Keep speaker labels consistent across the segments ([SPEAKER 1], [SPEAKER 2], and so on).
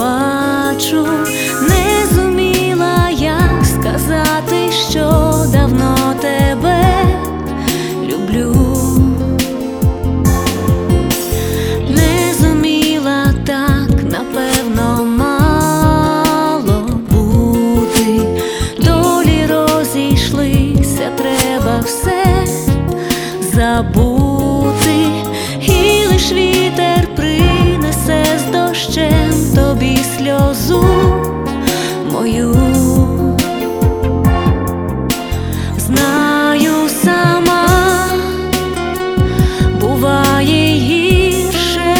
[SPEAKER 1] бачу, не зуміла як сказати, що давно тебе люблю. Не зуміла так, напевно, мало бути. Долі розійшлися, треба все забути. І лиш вітер принесе з дощем тобі сльозу мою. Знаю сама, буває гірше,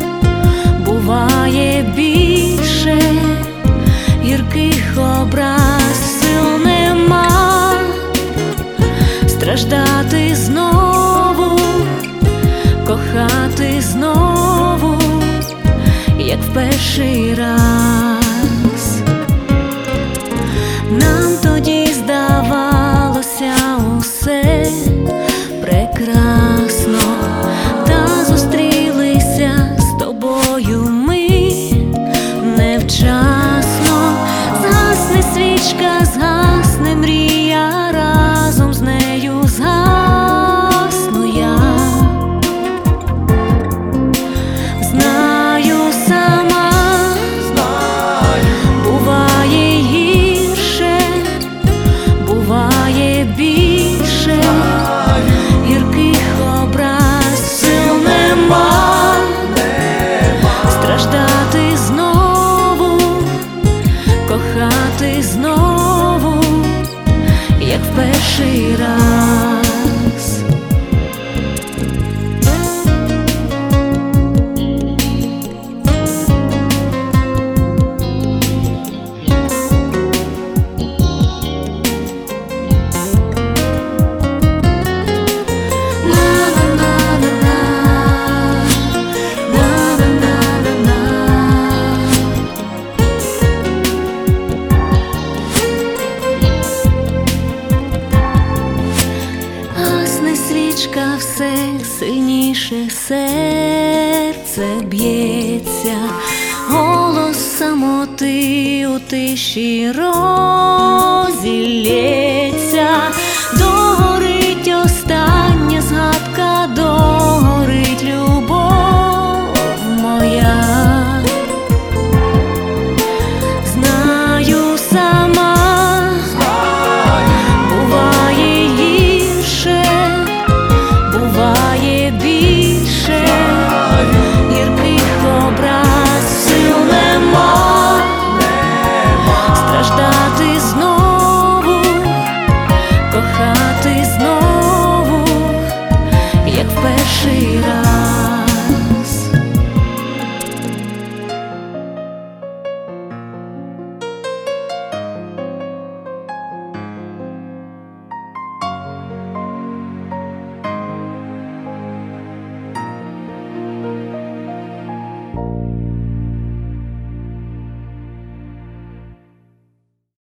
[SPEAKER 1] буває більше, гірких образ, сил нема страждати знову, кохати знову, як в перший раз. Нам тоді здавалося усе прекрасно, та зустрілися з тобою ми невчасно. Згасне свічка, згасне мрія, разом з нею згасну я. Знаю сама, буває гірше, буває більше, гірких образ, сил нема страждати знову, кохати знову, як в перший раз. Свічка, все сильніше серце б'ється, голос самоти у тиші розійдеться.